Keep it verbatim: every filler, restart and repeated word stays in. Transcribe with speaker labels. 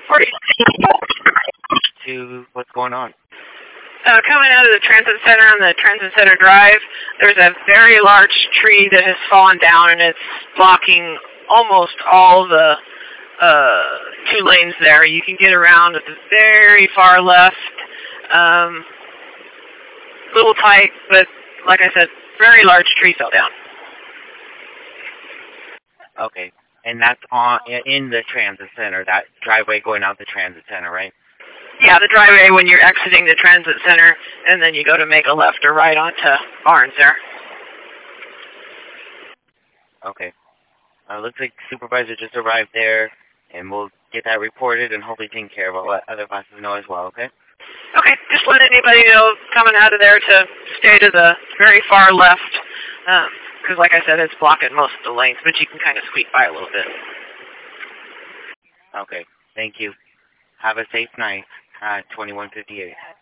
Speaker 1: To what's going on?
Speaker 2: Uh, coming out of the transit center on the transit center drive, there's a very large tree that has fallen down and it's blocking almost all the uh, two lanes there. You can get around at the very far left. Um, little tight, but like I said, very large tree fell down.
Speaker 1: Okay, and that's on in the transit center, that driveway going out the transit center, right?
Speaker 2: Yeah, the driveway when you're exiting the transit center, and then you go to make a left or right onto Barnes there.
Speaker 1: Okay. Uh, looks like supervisor just arrived there, and we'll get that reported and hopefully taken care of. I'll let other classes know as well, okay?
Speaker 2: Okay, just let anybody know coming out of there to stay to the very far left, because um, like I said, it's blocking most of the lanes, but you can kind of squeak by a little bit.
Speaker 1: Okay, thank you. Have a safe night. Uh, twenty-one fifty-eight.